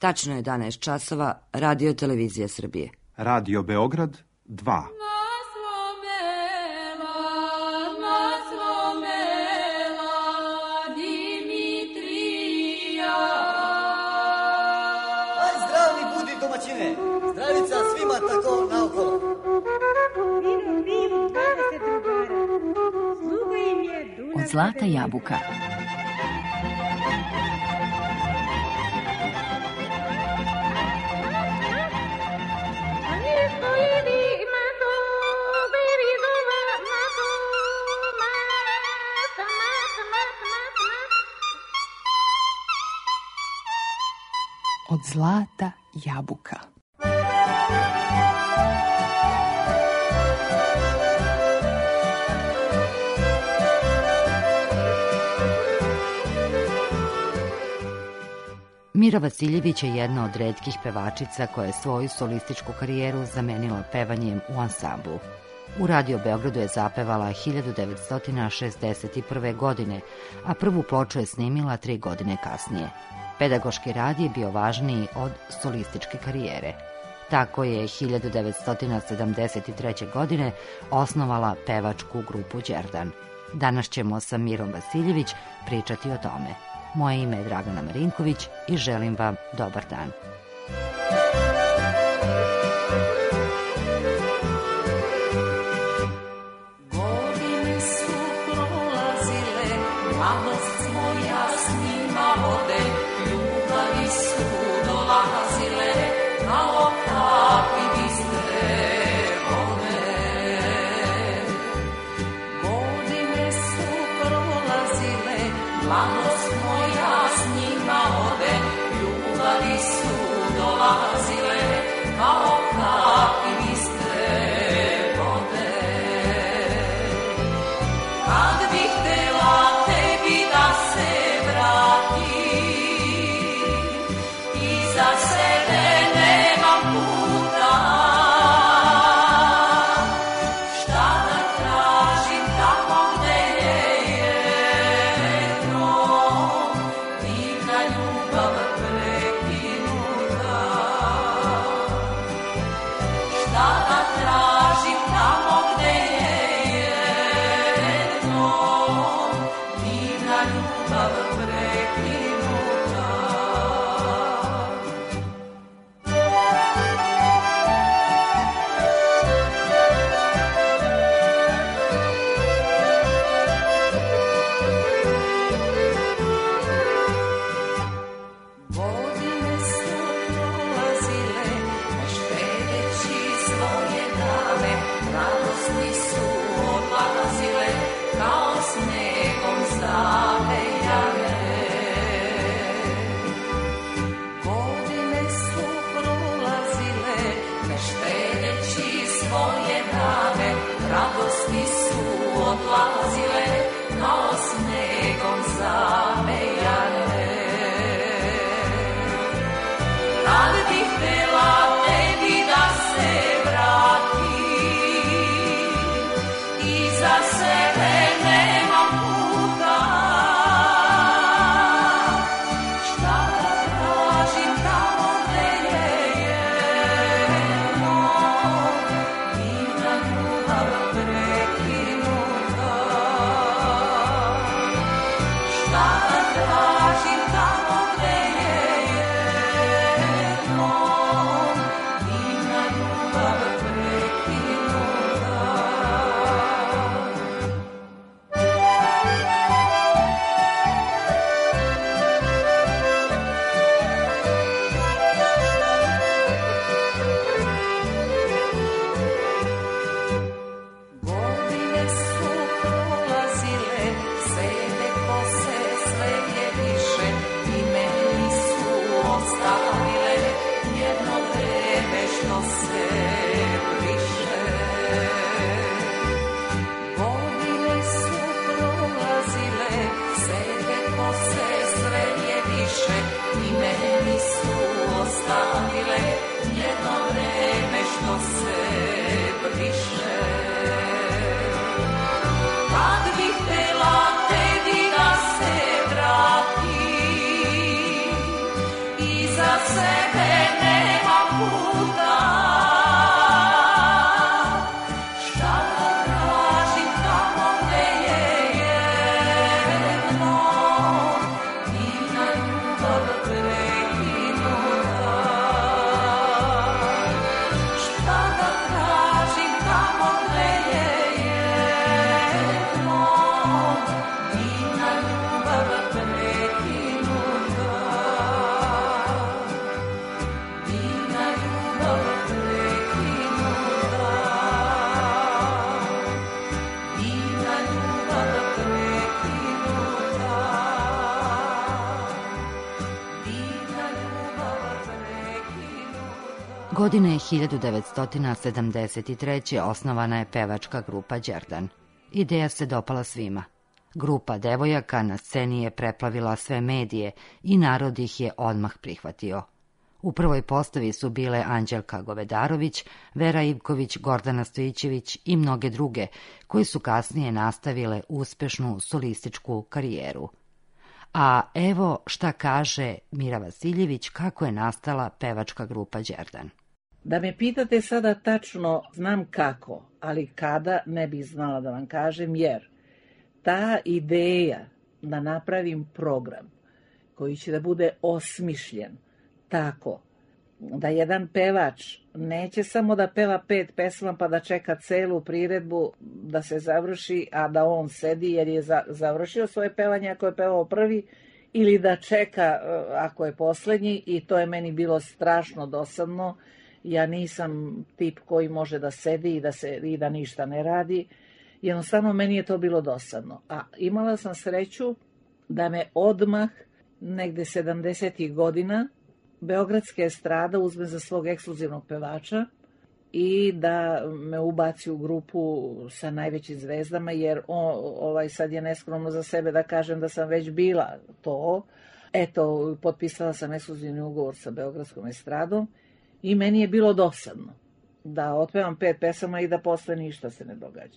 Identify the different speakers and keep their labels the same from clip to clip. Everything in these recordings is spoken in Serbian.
Speaker 1: Tačno je 11 časova, Radio Televizija Srbije.
Speaker 2: Radio Beograd 2.
Speaker 3: Zdravica svima tako naokolo.
Speaker 4: Od zlata jabuka. Od zlata jabuka. Mira Vasiljević je jedna od retkih pevačica koja je svoju solističku karijeru zamenila pevanjem u ansamblu. U Radio Beogradu je zapevala 1961. godine, a prvu ploču je snimila 3 godine kasnije. Pedagoški rad je bio važniji od solističke karijere. Tako je 1973. godine osnovala pevačku grupu Đerdan. Danas ćemo sa Mirom Vasiljević pričati o tome. Moje ime je Dragana Marinković i želim vam dobar dan.
Speaker 5: Godine su prolazile, mladost moja s njima ode, ljubavi su dolazile, kao kapi bistre vode. Godine su prolazile, mladost moja s njima ode, ljubavi su dolazile, kao kapi bistre vode. Kad bih htela tebi da se vratim, iza sebe nemam puta, šta da tražim tamo gde je jedno, divna ljubav prekinuta. Šta da tražim tamo gde je jedno, divna ljubav prekinuta. Godine su prolazile, ne štedeći svoje dane, radosti su odlazile, kao snegom zavejane. Godine su prolazile, ne štedeći svoje dane, radosti su odlazile, kao snegom zavejane. Kad bih htela tebi da se vratim, iza sebe nemam puta, šta da tražim tamo gde je jedno, divna ljubav prekinuta. Šta da tražim tamo gde je jedno, divna ljubav prekinuta. Godine su prolazile, sede kose sve je više, i meni su ostavile jedno vreme što se briše. Godine su prolazile, sede kose sve je više, i meni su ostavile jedno vreme što se briše. Kad bih htela tebi da se vratim, iza sebe
Speaker 4: Godine 1973. osnovana je pevačka grupa Đerdan. Ideja se dopala svima. Grupa devojaka na sceni je preplavila sve medije i narod ih je odmah prihvatio. U prvoj postavi su bile Anđelka Govedarović, Vera Ivković, Gordana Stojićević i mnoge druge, koji su kasnije nastavile uspešnu solističku karijeru. A evo šta kaže Mira Vasiljević kako je nastala pevačka grupa Đerdan.
Speaker 6: Da me pitate sada tačno, znam kako, ali kada ne bih znala da vam kažem, jer ta ideja da napravim program koji će da bude osmišljen tako da jedan pevač neće samo da peva 5 pesama pa da čeka celu priredbu da se završi, a da on sedi jer je završio svoje pevanje ako je pevao prvi, ili da čeka ako je poslednji, i to je meni bilo strašno dosadno. Ja nisam tip koji može da sedi i da ništa ne radi. Jednostavno meni je to bilo dosadno. A imala sam sreću da me odmah negde 70. godina beogradska estrada uzme za svog ekskluzivnog pevača i da me ubaci u grupu sa najvećim zvezdama, jer sad je neskromno za sebe da kažem da sam već bila to. Eto, potpisala sam ekskluzivni ugovor sa beogradskom estradom i meni je bilo dosadno da otpevam 5 pesama i da posle ništa se ne događa.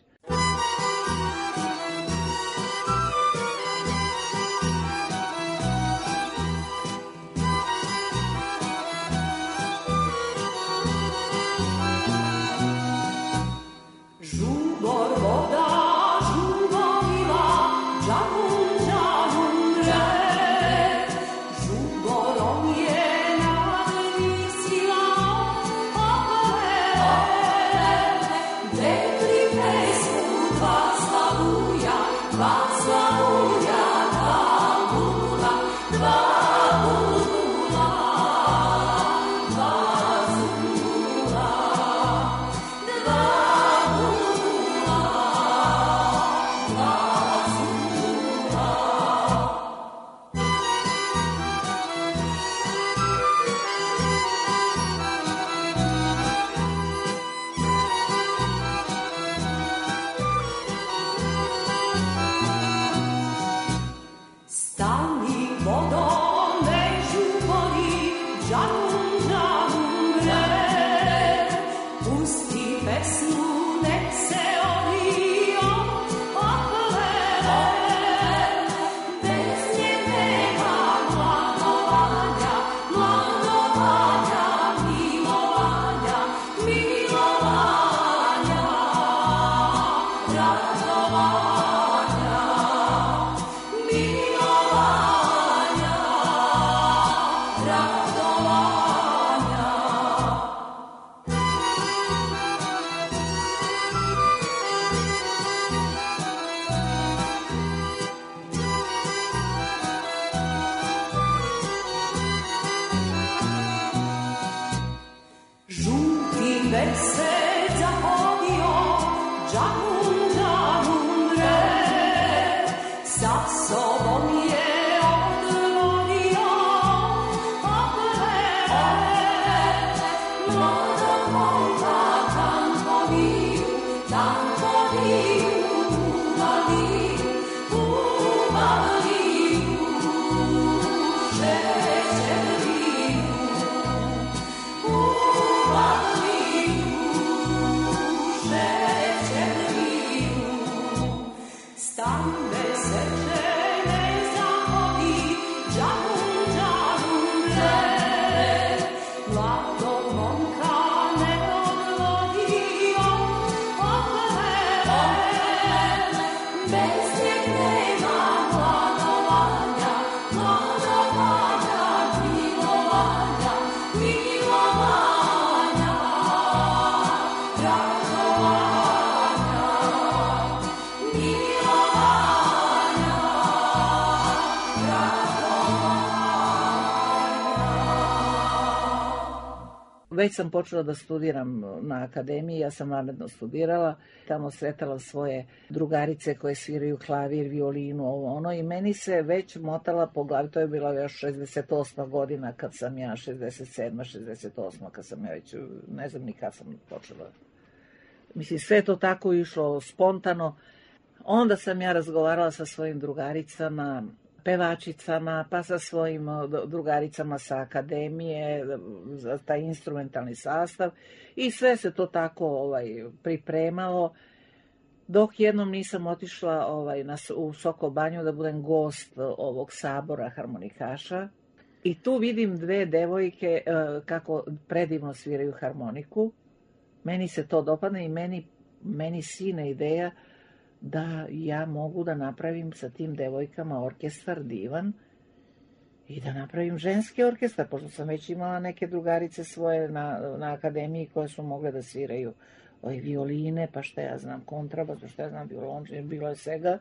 Speaker 6: Već sam počela da studiram na akademiji, ja sam vanredno studirala, tamo sretala svoje drugarice koje sviraju klavir, violinu, ovo ono, i meni se već motala po glavi, to je bila još 68. godina kad sam ja, 67. 68. kad sam ja već, ne znam ni kad sam počela. Mislim, sve to tako išlo spontano. Onda sam ja razgovarala sa svojim drugaricama, pevačicama, pa sa svojim drugaricama sa akademije, za taj instrumentalni sastav, i sve se to tako pripremalo, dok jednom nisam otišla u Soko Banju da budem gost ovog sabora harmonikaša. I tu vidim dve devojke kako predivno sviraju harmoniku. Meni se to dopadne i meni sine ideja da ja mogu da napravim sa tim devojkama orkestar divan i da napravim ženski orkestar, pošto sam već imala neke drugarice svoje na akademiji koje su mogle da sviraju violine, pa šta ja znam, kontrabas, pa šta ja znam, violončine, bilo je svega.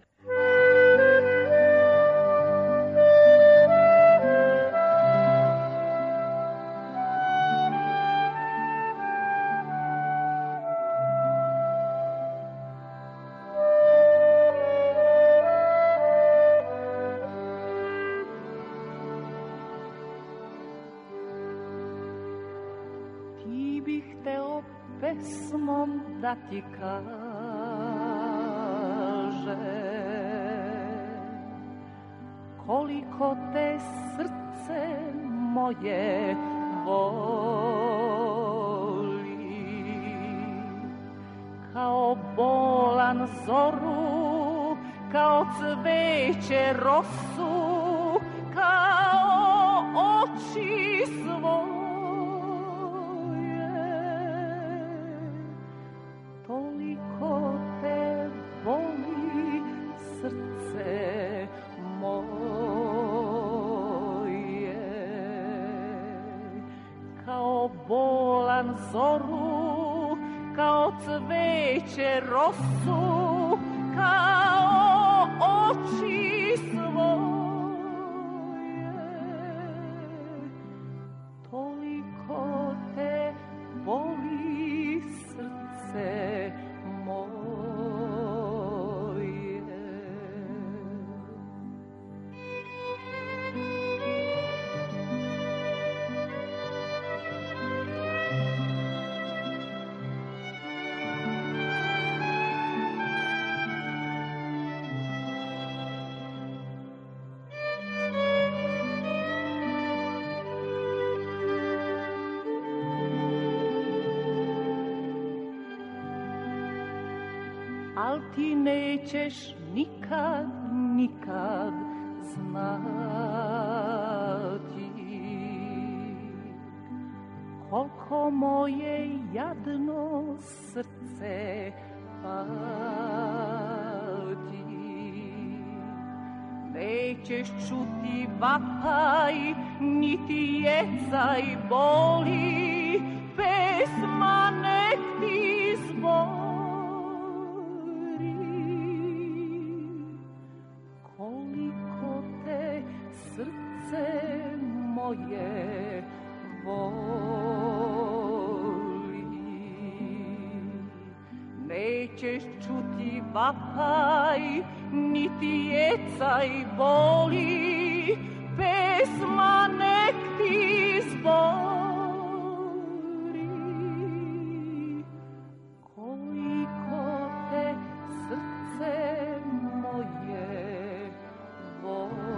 Speaker 5: Pesmom da ti kaže koliko te srce moje voli, kao bolan zoru, kao cveće rosu, kao oči svoje. Zoru, kao cveće rosu, kao oči svoje, toliko te boli srce moje. Al ti nećeš nikad, nikad znati koliko moje jadno srce pati. Nećeš čuti vapaj, niti jecaj boli, pesma nek ti zbori. Moje voli, nećeš čuti vapaj, niti jecaj boli, pesma nek ti zbori. Koliko te srce moje voli.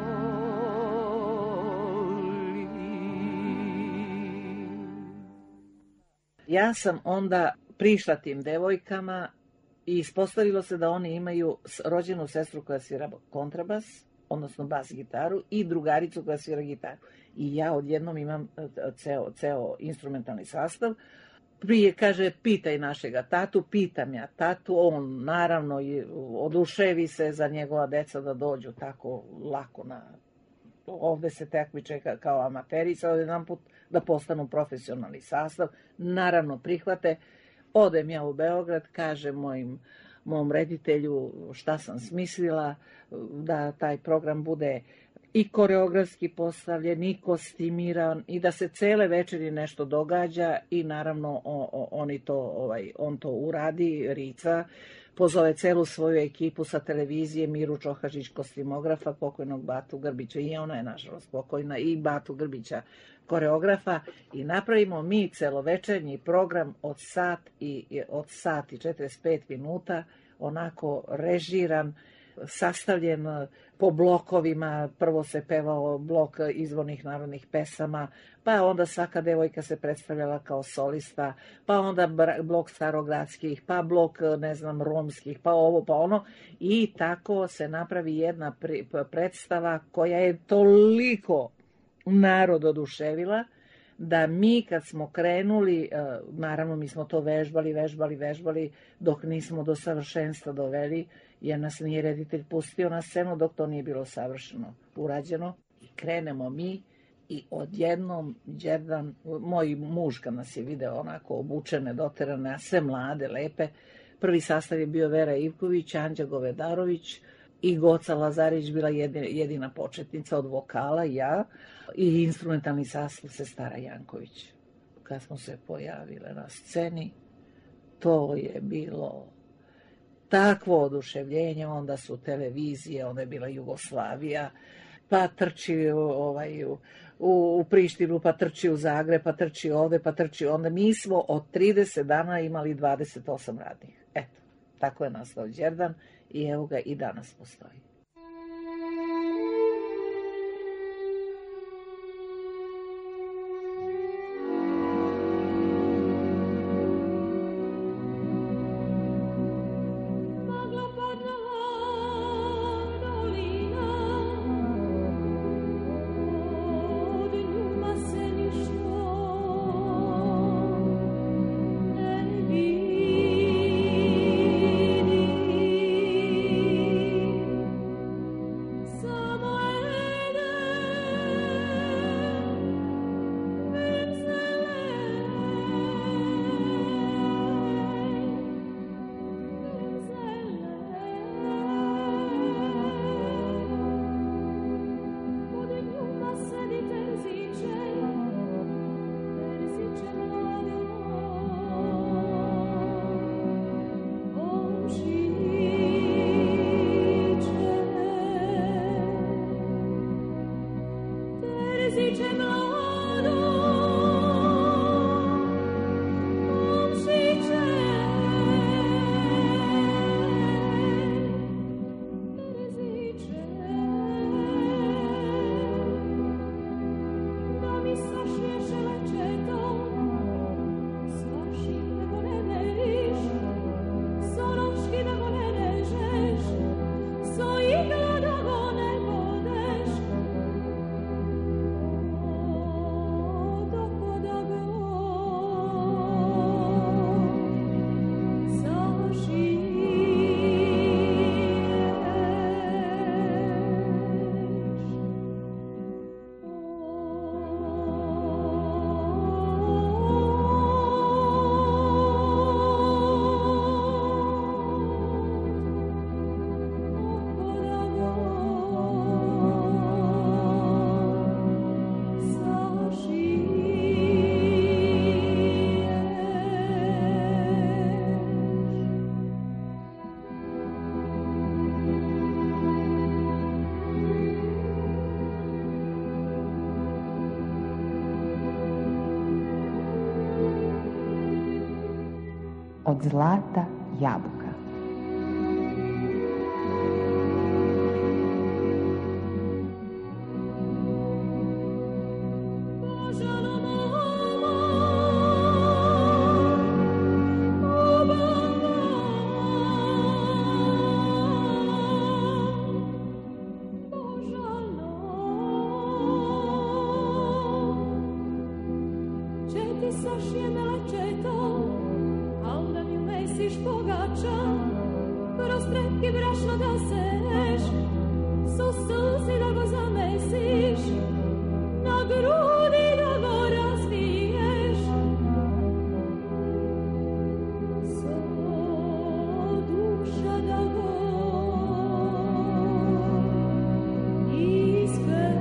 Speaker 6: Ja sam onda prišla tim devojkama i ispostavilo se da oni imaju rođenu sestru koja svira kontrabas, odnosno bas gitaru, i drugaricu koja svira gitaru. I ja odjednom imam ceo instrumentalni sastav. Prije kaže, pitaj našega tatu, pitam ja tatu, on naravno oduševi se za njegova deca da dođu tako lako ovde se takmiče kao amateri, sad jedan put da postanu profesionalni sastav, naravno prihvate. Odem ja u Beograd, kažem mom reditelju šta sam smislila, da taj program bude i koreografski postavljen, i kostimiran, i da se cele večeri nešto događa i naravno on to uradi, Rica, pozove celu svoju ekipu sa televizije, Miru Čohažić, kostimografa, pokojnog Batu Grbića, i ona je nažalost pokojna, i Batu Grbića, koreografa, i napravimo mi celovečernji program od sat i 45 minuta, onako režiran, sastavljen po blokovima. Prvo se pevao blok izvornih narodnih pesama, pa onda svaka devojka se predstavljala kao solista, pa onda blok starogradskih, pa blok, romskih, pa ovo, pa ono, i tako se napravi jedna predstava koja je toliko narod oduševila, da mi kad smo krenuli, naravno mi smo to vežbali, dok nismo do savršenstva doveli, jer nas nije reditelj pustio na scenu dok to nije bilo savršeno urađeno. I krenemo mi i odjednom Đerdan, moj muž kad nas je video onako obučene, doterane, a sve mlade, lepe, prvi sastav je bio Vera Ivković, Anđa Govedarović i Goca Lazarić bila jedina početnica od vokala, ja, i instrumentalni sastav Sestara Janković. Kad smo se pojavile na sceni, to je bilo takvo oduševljenje. Onda su televizije, onda je bila Jugoslavija, pa trči u Prištinu, pa trči u Zagreb, pa trči ovde, pa trči onda. Mi smo od 30 dana imali 28 radnih. Eto, tako je nastao Đerdan i evo ga i danas postoji.
Speaker 7: Od zlata jabuka.
Speaker 8: Iskre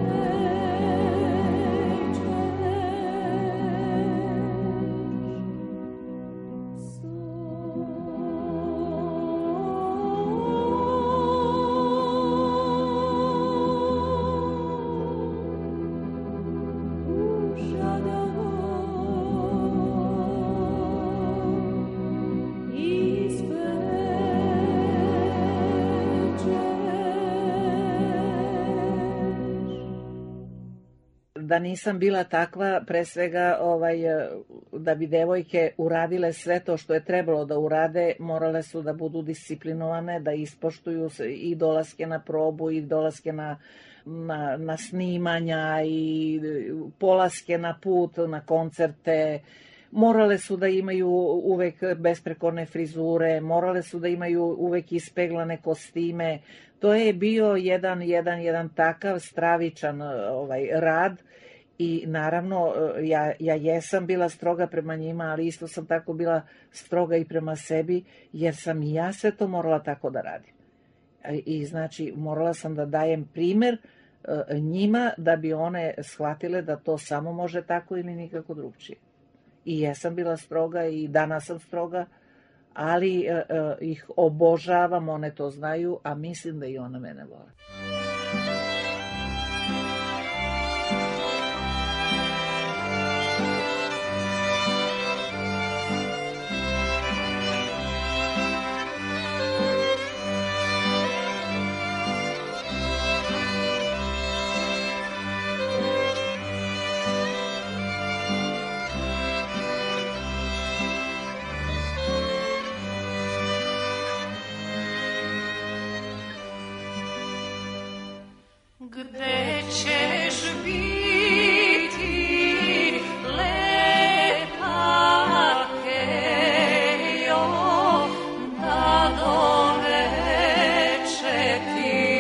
Speaker 6: da nisam bila takva, pre svega da bi devojke uradile sve to što je trebalo da urade, morale su da budu disciplinovane, da ispoštuju i dolaske na probu i dolaske na snimanja i polaske na put, na koncerte. Morale su da imaju uvek besprekorne frizure, morale su da imaju uvek ispeglane kostime. To je bio jedan takav stravičan rad i naravno ja jesam bila stroga prema njima, ali isto sam tako bila stroga i prema sebi, jer sam i ja sve to morala tako da radim. I znači morala sam da dajem primer njima da bi one shvatile da to samo može tako ili nikako drugčije. I jesam bila stroga i danas sam stroga, ali ih obožavam, one to znaju, a mislim da i one mene vole.
Speaker 5: Gde ćeš biti lepa Kejo, da do veče ti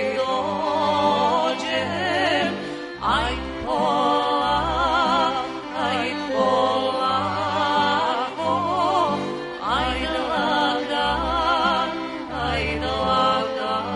Speaker 5: dođem, aj polako, aj lagan, aj lagan.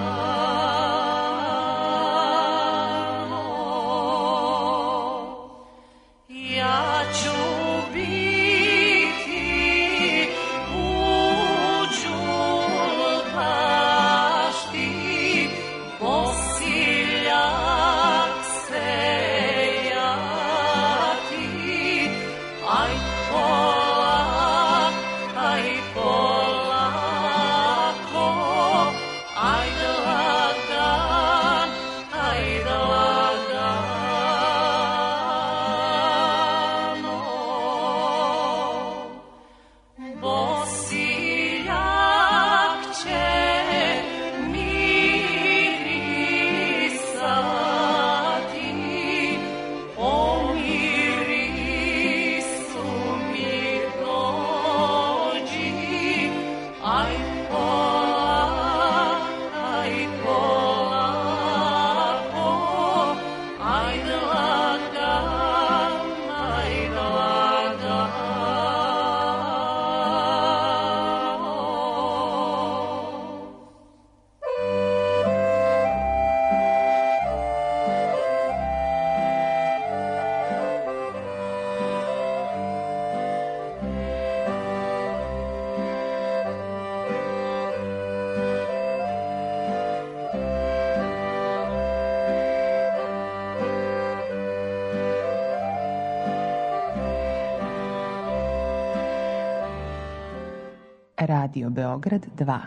Speaker 7: Radio Beograd 2.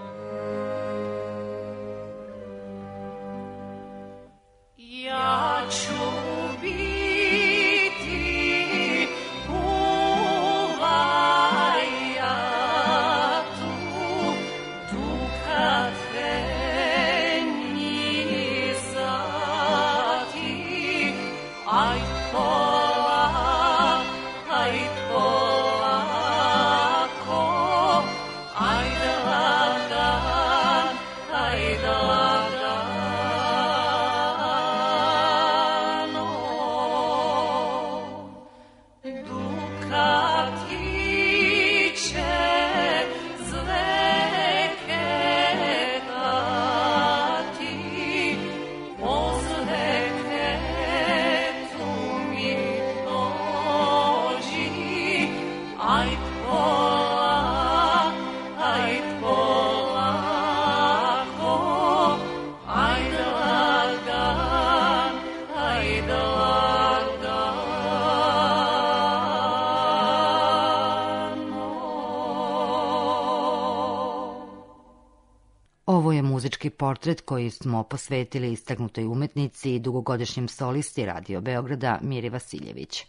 Speaker 5: Ja ću biti u vajatu, kad feni zati, aj polako, aj polako, ajde lagan, ajde lagano. Dukati će zveketati, pozveketu mi dođi,
Speaker 4: muzički portret koji smo posvetili istaknutoj umetnici i dugogodišnjem solisti Radio Beograda Miri Vasiljević.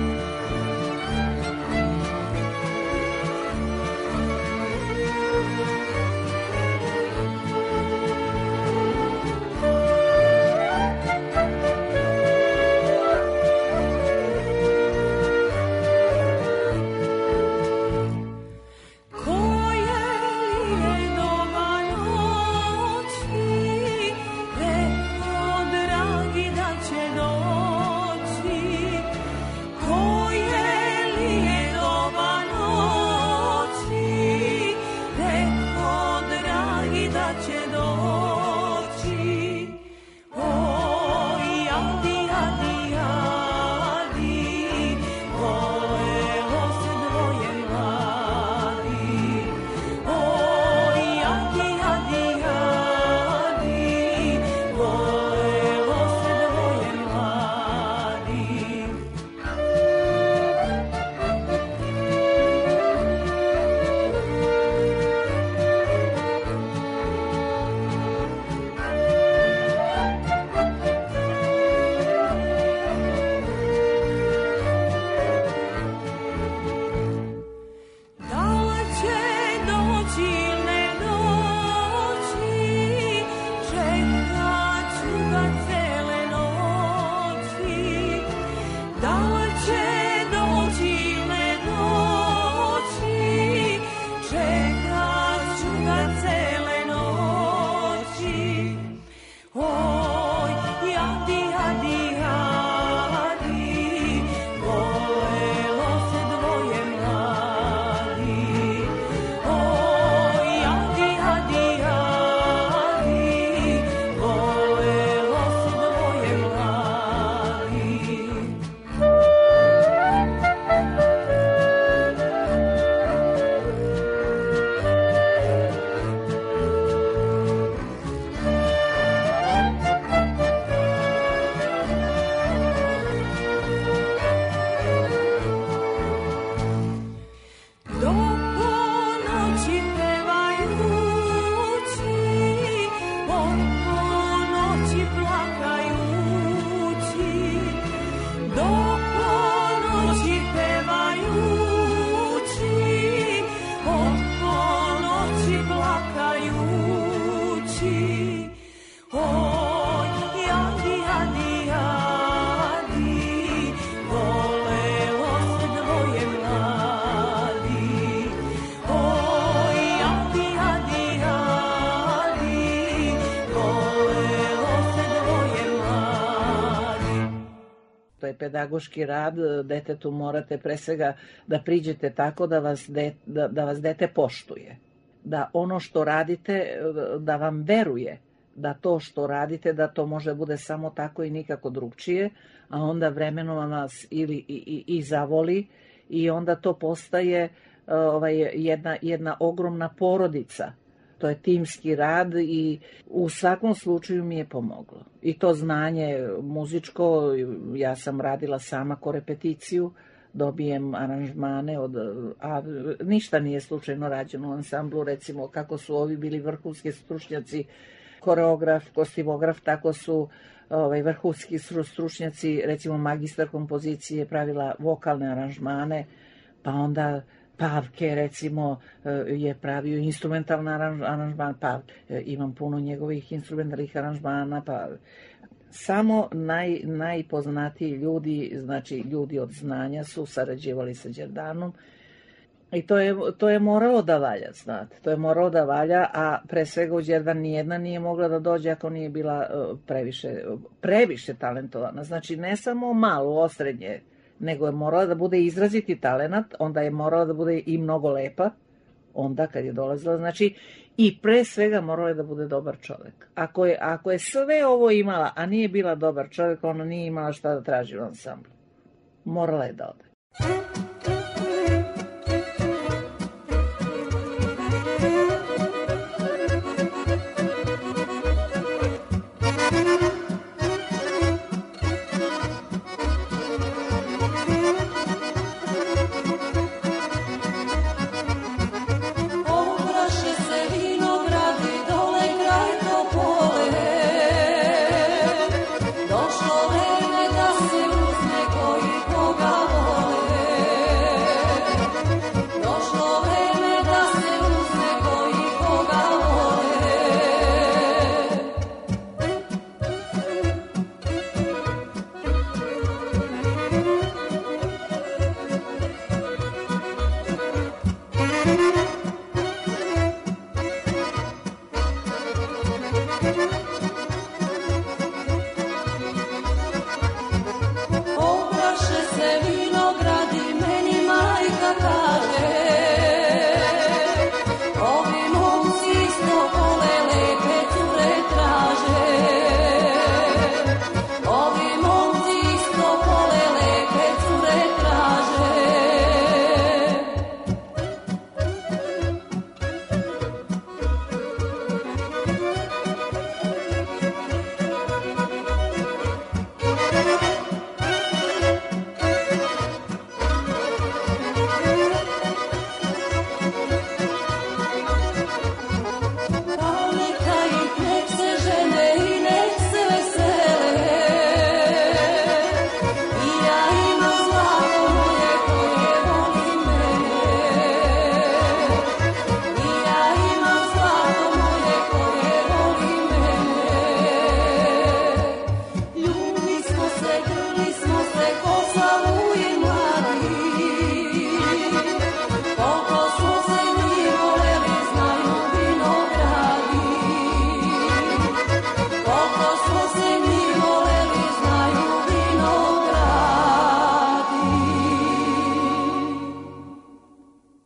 Speaker 6: Pedagoški rad, detetu morate pre svega da priđete tako da vas dete poštuje. Da ono što radite, da vam veruje da to što radite, da to može bude samo tako i nikako drugčije, a onda vremenom vas i zavoli i onda to postaje jedna ogromna porodica. To je timski rad i u svakom slučaju mi je pomoglo. I to znanje muzičko, ja sam radila sama korepeticiju, dobijem aranžmane, a ništa nije slučajno rađeno u ansamblu, recimo kako su ovi bili vrhunski stručnjaci, koreograf, kostimograf, tako su vrhunski stručnjaci, recimo magistar kompozicije pravila vokalne aranžmane, pa onda Pavke, recimo, je pravio instrumentalni aranžman, pa imam puno njegovih instrumentalnih aranžmana, pa samo najpoznatiji ljudi, znači ljudi od znanja su sarađivali sa Đerdanom i to je moralo da valja, znate, to je moralo da valja, a pre svega u Đerdan nijedna nije mogla da dođe ako nije bila previše talentovana, znači ne samo malo, osrednje, nego je morala da bude izraziti talenat, onda je morala da bude i mnogo lepa, onda kad je dolazila, znači, i pre svega morala je da bude dobar čovek. Ako je sve ovo imala, a nije bila dobar čovek, ona nije imala šta da traži u ansamblu. Morala je da ode.
Speaker 5: Opraše se vinogradi dole kraj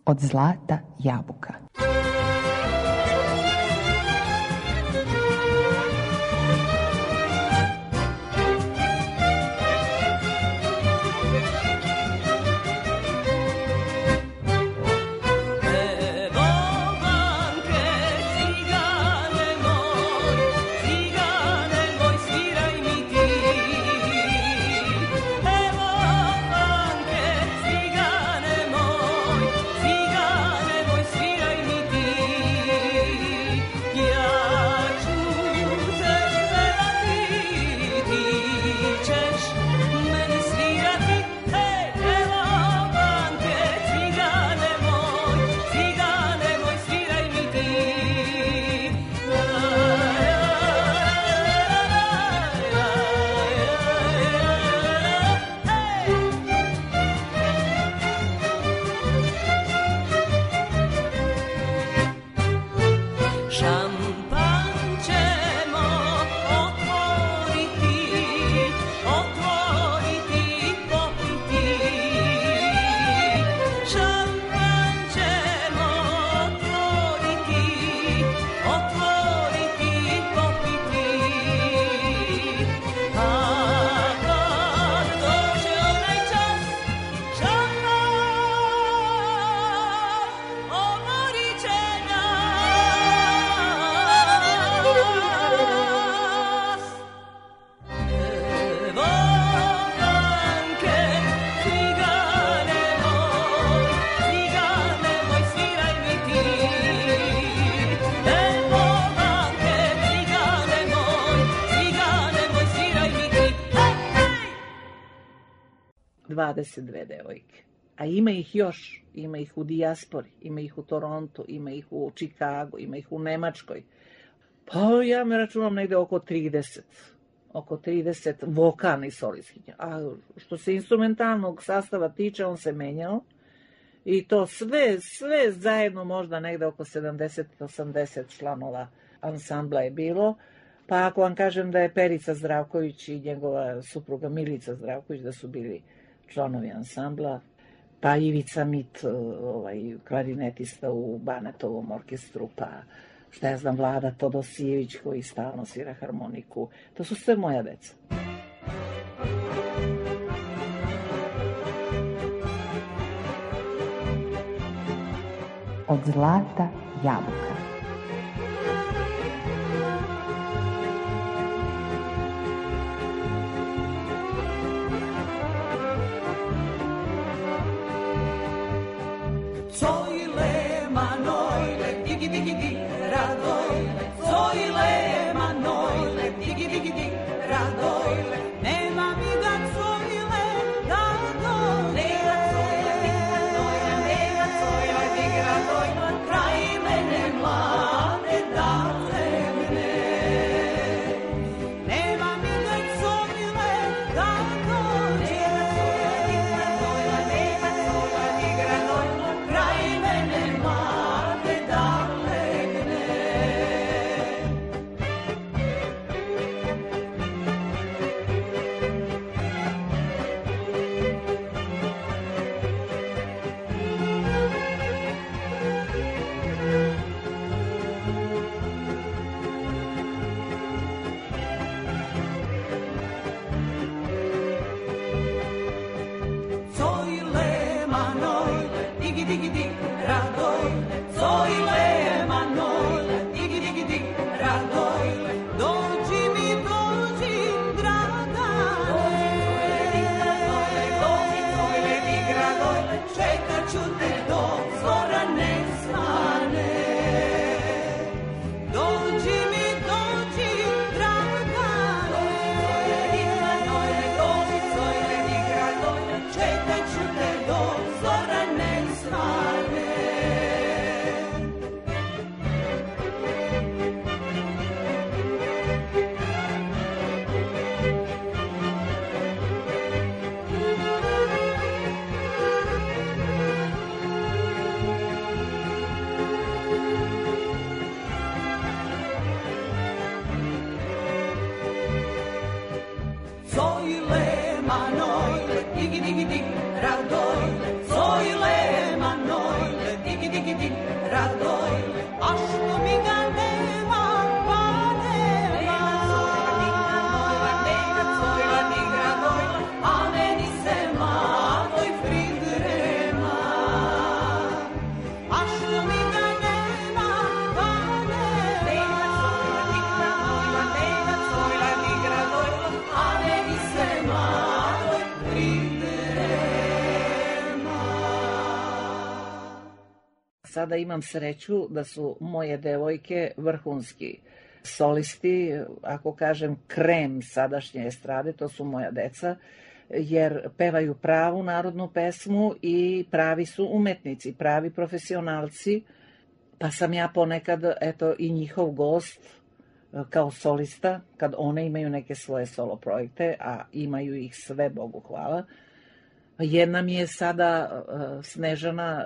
Speaker 7: Od zlata jabuka.
Speaker 6: Dve devojke. A ima ih još, ima ih u dijaspori, ima ih u Torontu, ima ih u Čikagu, ima ih u Nemačkoj. Pa ja me računam negde oko 30 vokalnih solistkinja. A što se instrumentalnog sastava tiče, on se menjao i to sve zajedno možda negde oko 70-80 članova ansambla je bilo. Pa ako vam kažem da je Perica Zdravković i njegova supruga Milica Zdravković da su bili članovi ansambla, pa Ivica Mit, klarinetista u Banetovom orkestru, pa šta ja znam, Vlada Todosijević koji stalno svira harmoniku. To su sve moja deca.
Speaker 7: Od zlata jabuka.
Speaker 6: sada imam sreću da su moje devojke vrhunski solisti, ako kažem krem sadašnje estrade, to su moja deca, jer pevaju pravu narodnu pesmu i pravi su umetnici, pravi profesionalci, pa sam ja ponekad, eto, i njihov gost kao solista, kad one imaju neke svoje solo projekte, a imaju ih sve, Bogu hvala. Jedna mi je sada Snežana,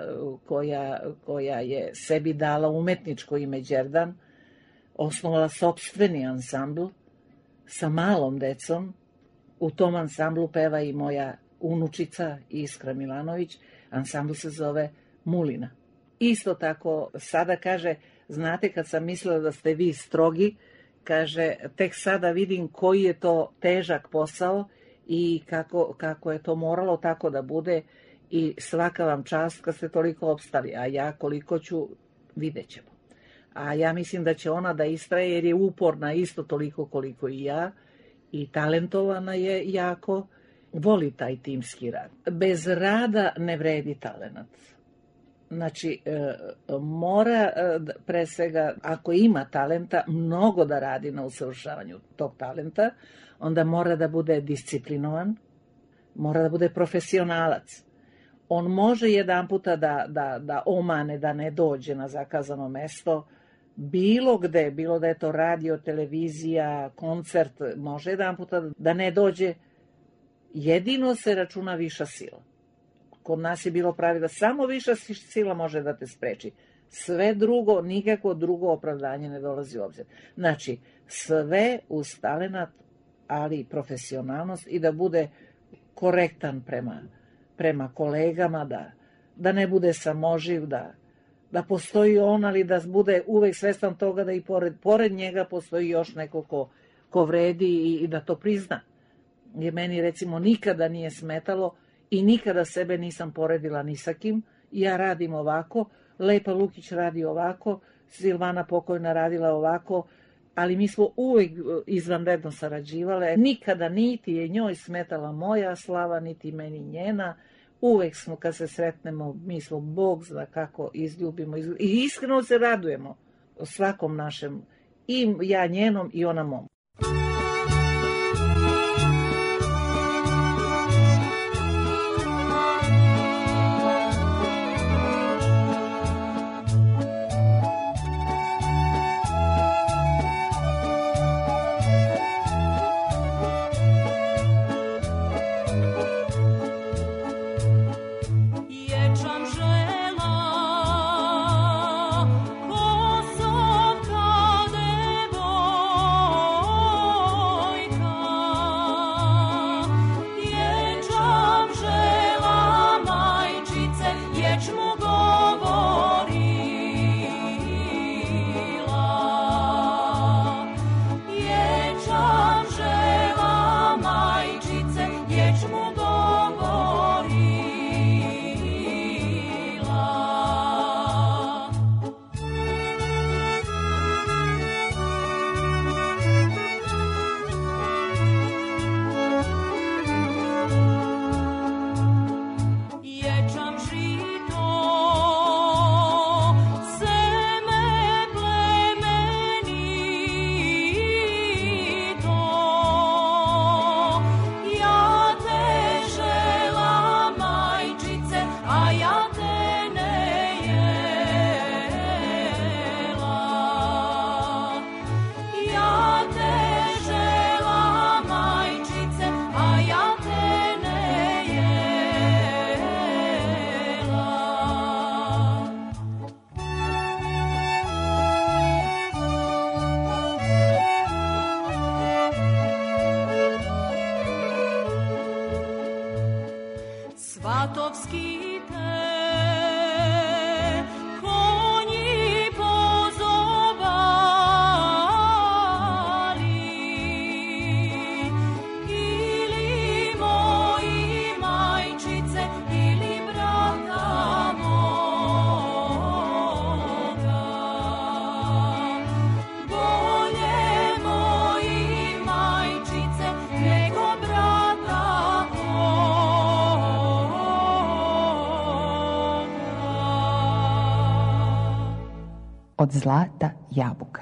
Speaker 6: koja je sebi dala umetničko ime Đerdan, osnovala sopstveni ansambl sa malom decom. U tom ansamblu peva i moja unučica Iskra Milanović. Ansambl se zove Mulina. Isto tako, sada kaže, znate, kad sam mislila da ste vi strogi, kaže, tek sada vidim koji je to težak posao i kako je to moralo tako da bude i svaka vam čast kad ste toliko opstali, a ja koliko ću, vidjet ćemo. A ja mislim da će ona da istraje jer je uporna isto toliko koliko i ja i talentovana je jako, voli taj timski rad. Bez rada ne vredi talenat. Znači, mora pre svega, ako ima talenta, mnogo da radi na usavršavanju tog talenta, onda mora da bude disciplinovan, mora da bude profesionalac. On može jedan puta da omane, da ne dođe na zakazano mesto, bilo gde, bilo da je to radio, televizija, koncert, može jedan puta da ne dođe, jedino se računa viša sila. Kod nas je bilo pravilo, samo viša sila može da te spreči. Sve drugo, nikako drugo opravdanje ne dolazi u obzir. Znači, sve uz talenat, ali profesionalnost i da bude korektan prema kolegama, da ne bude samoživ, da postoji on, ali da bude uvek svestan toga da i pored njega postoji još neko ko vredi i da to prizna. Jer meni recimo nikada nije smetalo i nikada sebe nisam poredila ni sa kim. Ja radim ovako, Lepa Lukić radi ovako, Silvana pokojna radila ovako, ali mi smo uvek izvanredno sarađivale. Nikada niti je njoj smetala moja slava, niti meni njena. Uvek smo, kad se sretnemo, mi smo Bog zna kako izljubimo i iskreno se radujemo svakom našem, i ja njenom i ona mom.
Speaker 5: Kosovka devo
Speaker 7: od zlata jabuka.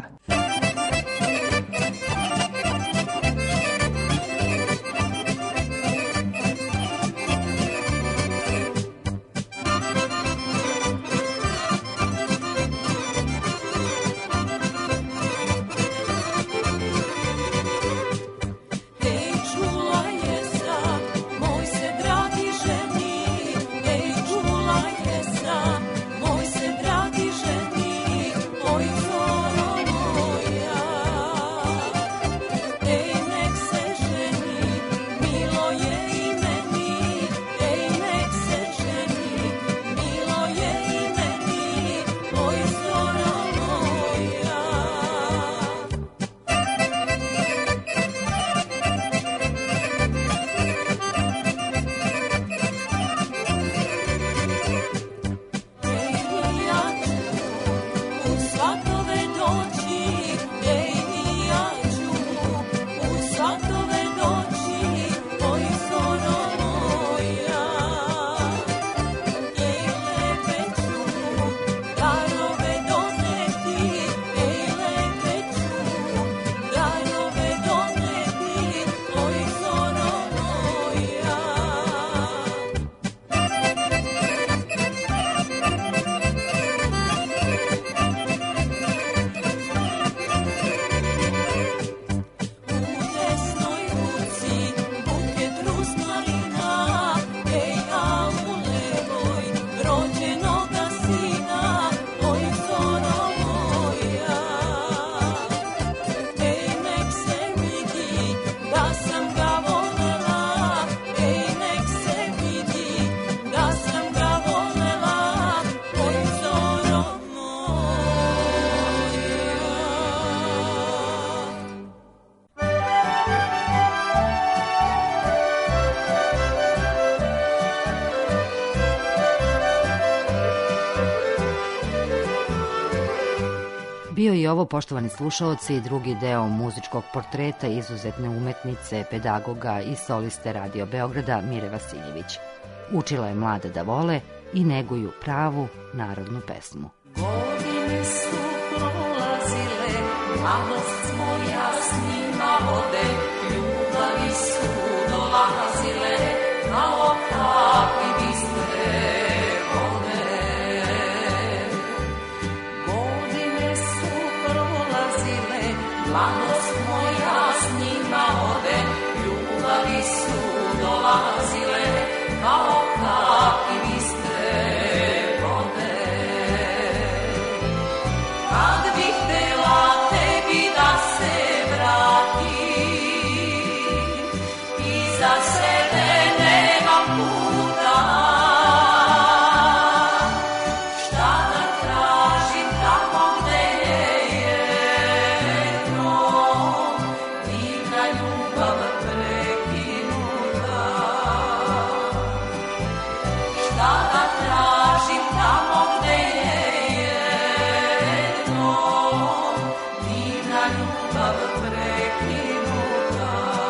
Speaker 4: Bio je ovo, poštovani slušaoci, drugi deo muzičkog portreta izuzetne umetnice, pedagoga i soliste Radio Beograda Mire Vasiljević. Učila je mlade da vole i neguju pravu narodnu pesmu.
Speaker 5: Godine su prolazile, mladost moja s njima vode, ljubavi su dolazile, kao kapi bistre vode. Godine su prolazile, mladost moja s njima vode, ljubavi su dolazile, kao kapi bistre vode. Kad bih htela tebi da se vratim, iza sebe nemam puta, šta da tražim tamo gde je jedno, divna ljubav prekinuta. Šta da tražim tamo gde je jedno, divna ljubav prekinuta.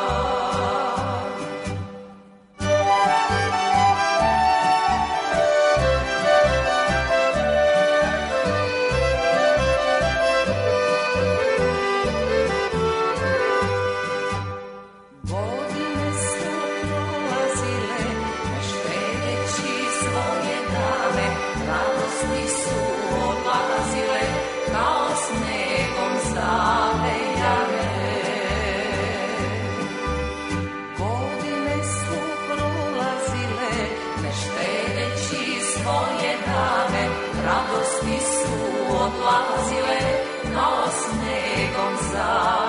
Speaker 5: Godine su prolazile, ne štedeći svoje dane, radosti su odlazile, kao snegom zavejane. Godine su prolazile, ne štedeći svoje dane, radosti su odlazile, kao snegom zavejane.